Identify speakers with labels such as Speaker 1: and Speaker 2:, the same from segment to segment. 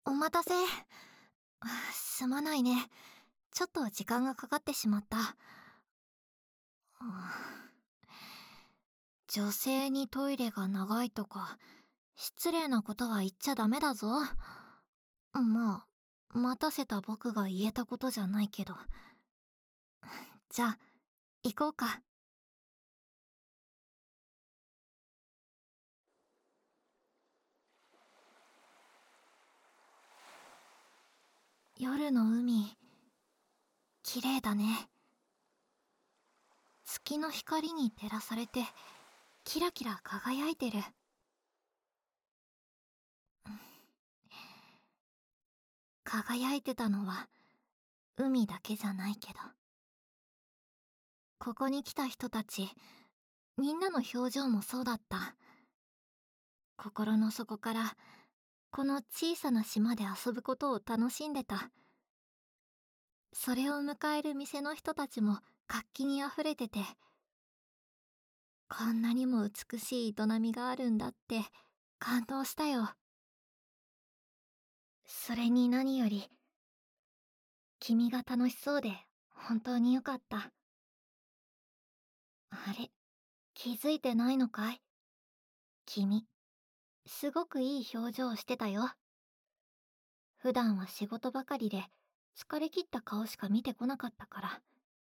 Speaker 1: お待たせ。すまないね。ちょっと時間がかかってしまった。女性にトイレが長いとか、失礼なことは言っちゃダメだぞ。まあ、待たせた僕が言えたことじゃないけど。じゃあ、行こうか。夜の海、綺麗だね。月の光に照らされて、キラキラ輝いてる。輝いてたのは、海だけじゃないけど。ここに来た人たち、みんなの表情もそうだった。心の底から、この小さな島で遊ぶことを楽しんでた。それを迎える店の人たちも活気にあふれてて、こんなにも美しい営みがあるんだって感動したよ。それに何より、君が楽しそうで本当によかった。あれ、気づいてないのかい？君、すごくいい表情をしてたよ。普段は仕事ばかりで疲れ切った顔しか見てこなかったから。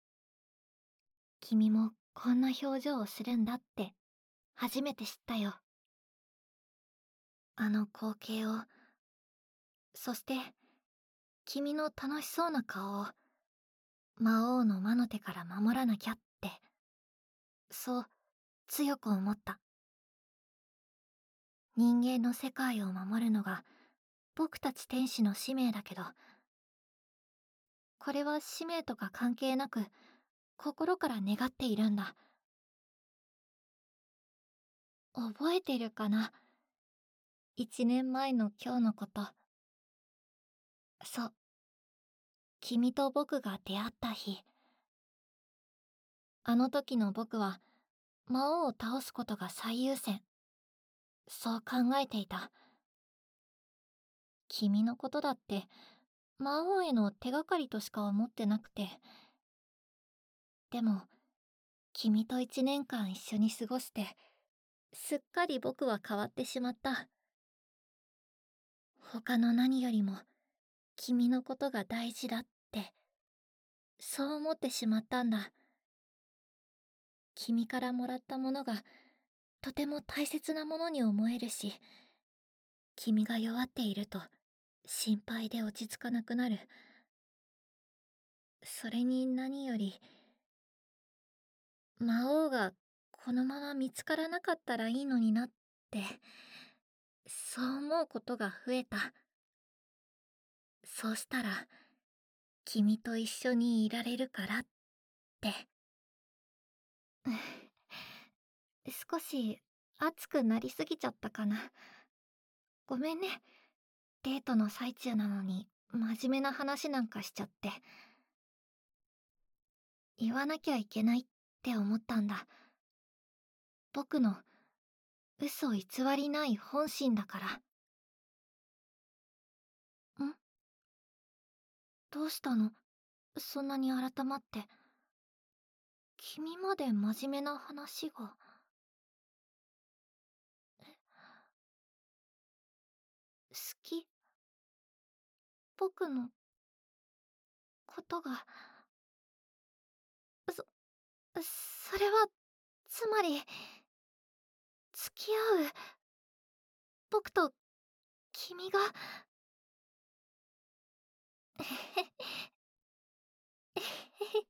Speaker 1: 君もこんな表情をするんだって初めて知ったよ。あの光景を、そして君の楽しそうな顔を魔王の魔の手から守らなきゃって、そう強く思った。人間の世界を守るのが僕たち天使の使命だけど、これは使命とか関係なく心から願っているんだ。覚えてるかな、1年前の今日のこと。そう、君と僕が出会った日。あの時の僕は魔王を倒すことが最優先、そう考えていた。君のことだって魔王への手がかりとしか思ってなくて。でも君と1年間一緒に過ごして、すっかり僕は変わってしまった。他の何よりも君のことが大事だって、そう思ってしまったんだ。君からもらったものがとても大切なものに思えるし、君が弱っていると心配で落ち着かなくなる。それに何より、魔王がこのまま見つからなかったらいいのになって、そう思うことが増えた。そうしたら君と一緒にいられるからって。少し熱くなりすぎちゃったかな。ごめんね。デートの最中なのに真面目な話なんかしちゃって。言わなきゃいけないって思ったんだ。僕の嘘偽りない本心だから。ん？どうしたの？そんなに改まって。君まで真面目な話が。好き？僕のことが。そ、それは、つまり、付き合う。僕と君が。えへえへ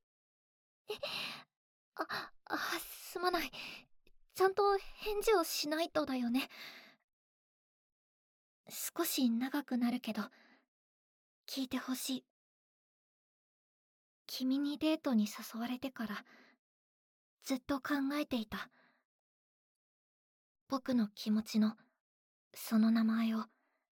Speaker 1: すまない。ちゃんと返事をしないとだよね。少し長くなるけど、聞いてほしい。君にデートに誘われてからずっと考えていた。僕の気持ちのその名前を。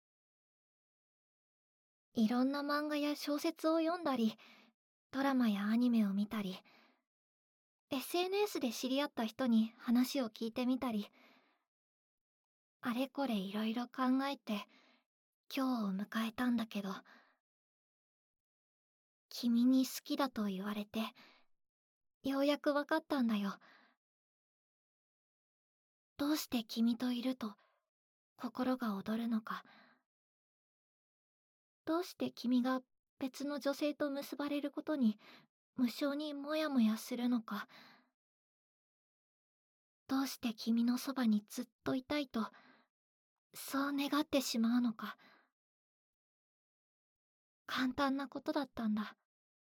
Speaker 1: いろんな漫画や小説を読んだり、ドラマやアニメを見たり、SNS で知り合った人に話を聞いてみたり、あれこれいろいろ考えて、 今日を迎えたんだけど、君に好きだと言われて、ようやくわかったんだよ。どうして君といると心が躍るのか、どうして君が別の女性と結ばれることに無性にモヤモヤするのか、どうして君のそばにずっといたいと、そう願ってしまうのか。簡単なことだったんだ。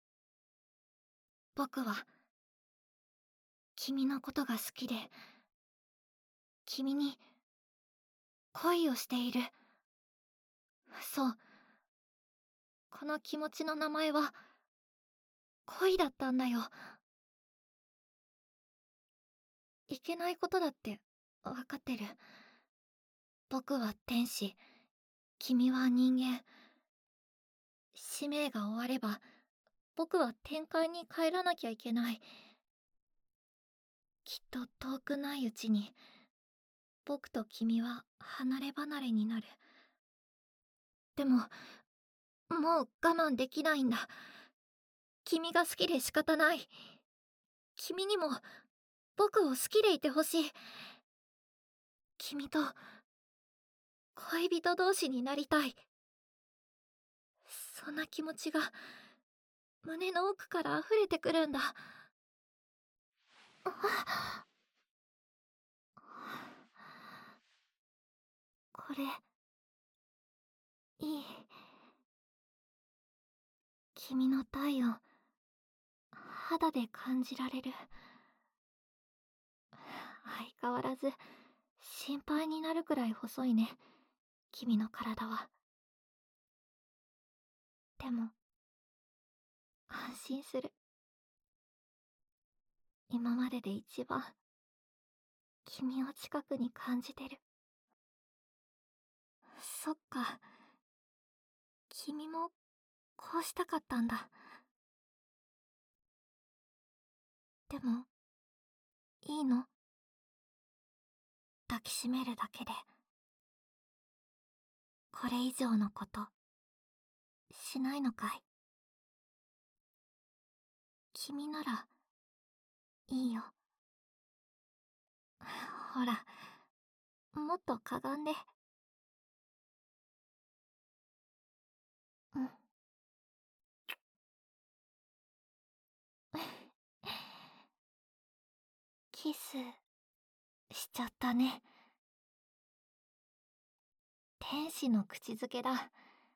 Speaker 1: 僕は君のことが好きで、君に恋をしている。そう、この気持ちの名前は恋だったんだよ。いけないことだってわかってる。僕は天使、君は人間。使命が終われば僕は天界に帰らなきゃいけない。きっと遠くないうちに僕と君は離れ離れになる。でももう我慢できないんだ。君が好きで仕方ない。君にも僕を好きでいてほしい。君と恋人同士になりたい。そんな気持ちが胸の奥から溢れてくるんだ。これいい。君の体温肌で感じられる。相変わらず心配になるくらい細いね、君の体は。でも安心する。今までで一番君を近くに感じてる。そっか、君もこうしたかったんだ。でもいいの？抱きしめるだけで。これ以上のことしないのかい？君ならいいよ。ほら、もっとかがんで。うん。キスしちゃったね。天使の口づけだ。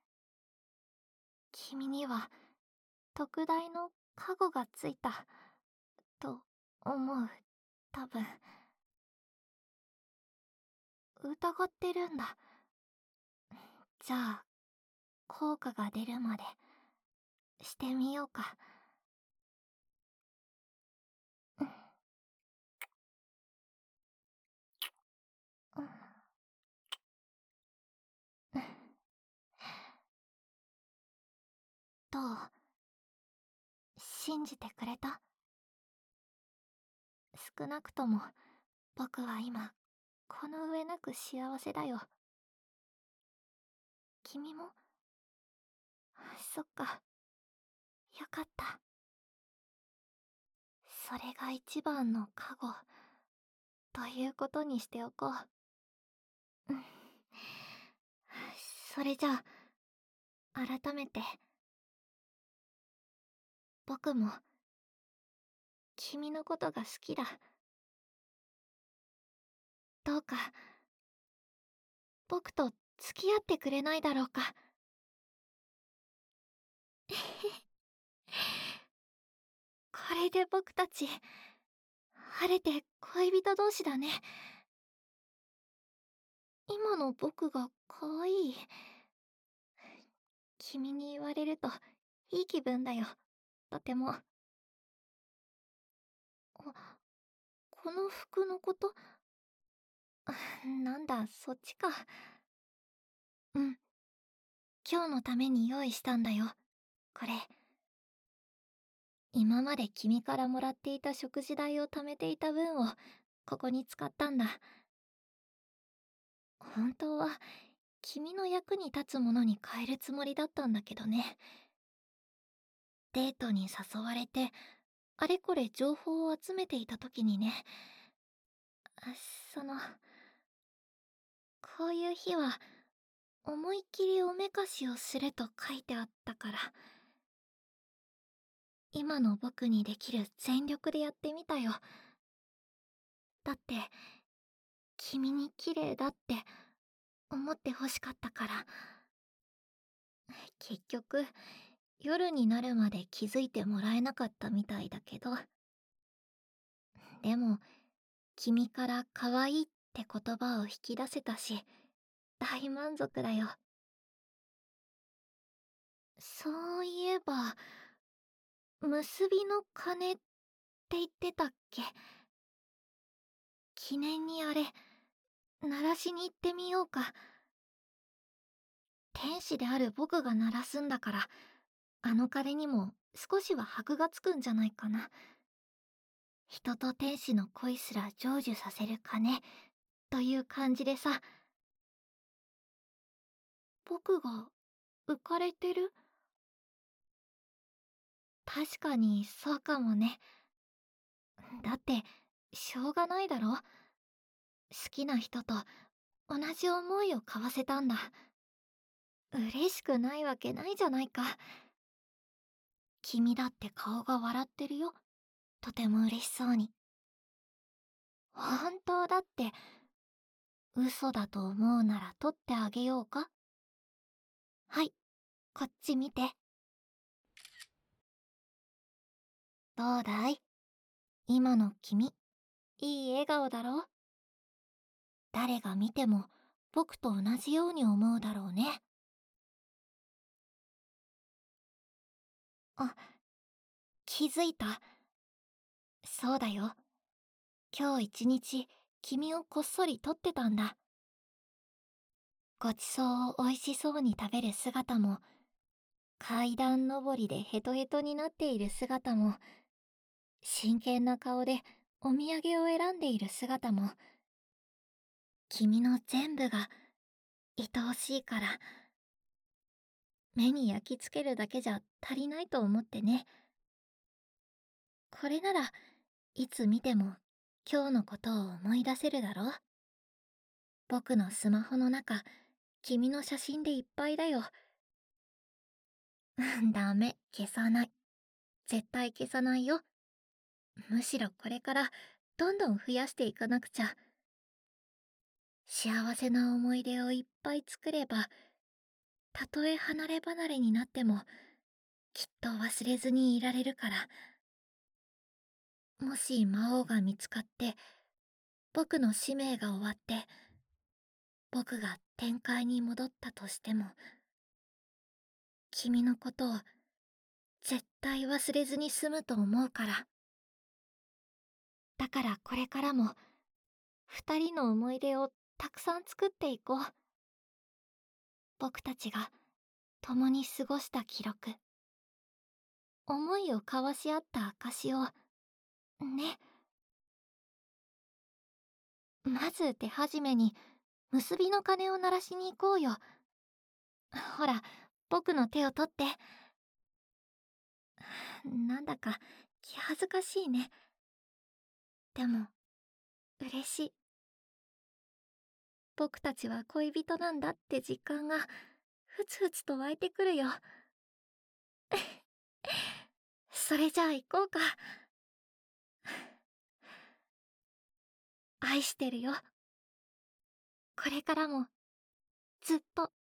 Speaker 1: 君には特大の加護がついたと思う。多分疑ってるんだ。じゃあ効果が出るまでしてみようか。うん。うん。うん。どう？信じてくれた？少なくとも僕は今この上なく幸せだよ。君も？そっか、よかった。それが一番の加護ということにしておこう。うん。それじゃあ改めて、僕も君のことが好きだ。どうか僕と付き合ってくれないだろうか。これで僕たち晴れて恋人同士だね。今の僕が可愛い？君に言われるといい気分だよ。とても。この服のこと？なんだ、そっちか。うん。今日のために用意したんだよ。これ。今まで君からもらっていた食事代を貯めていた分をここに使ったんだ。本当は君の役に立つものに変えるつもりだったんだけどね。デートに誘われて、あれこれ情報を集めていた時にね、あその、こういう日は、思いっきりおめかしをすると書いてあったから、今の僕にできる全力でやってみたよ。だって、君に綺麗だって思って欲しかったから。結局、夜になるまで気づいてもらえなかったみたいだけど、でも、君から可愛いって言葉を引き出せたし、大満足だよ。そういえば、結びの鐘って言ってたっけ？記念にあれ、鳴らしに行ってみようか。天使である僕が鳴らすんだから、あの鐘にも少しは箔がつくんじゃないかな。人と天使の恋すら成就させる鐘という感じでさ。僕が浮かれてる？確かにそうかもね。だってしょうがないだろ。好きな人と同じ思いを交わせたんだ。嬉しくないわけないじゃないか。君だって顔が笑ってるよ。とても嬉しそうに。本当だって、嘘だと思うなら取ってあげようか？はい、こっち見て。どうだい？今の君、いい笑顔だろ？誰が見ても僕と同じように思うだろうね。あ、気づいた？そうだよ。今日一日、君をこっそり撮ってたんだ。ごちそうをおいしそうに食べる姿も、階段登りでヘトヘトになっている姿も、真剣な顔でお土産を選んでいる姿も、君の全部が愛おしいから、目に焼き付けるだけじゃ足りないと思ってね。これならいつ見ても今日のことを思い出せるだろ。僕のスマホの中、君の写真でいっぱいだよ。ダメ、消さない。絶対消さないよ。むしろこれからどんどん増やしていかなくちゃ。幸せな思い出をいっぱい作れば、たとえ離れ離れになっても、きっと忘れずにいられるから。もし魔王が見つかって、僕の使命が終わって、僕が天界に戻ったとしても、君のことを絶対忘れずに済むと思うから。だからこれからも、二人の思い出をたくさん作っていこう。僕たちが共に過ごした記録、思いを交わし合った証を、ね。まず手始めに、結びの鐘を鳴らしに行こうよ。ほら、僕の手を取って。なんだか気恥ずかしいね。でも、嬉しい。僕たちは恋人なんだって実感が、ふつふつと湧いてくるよ。それじゃあ行こうか。愛してるよ。これからも、ずっと。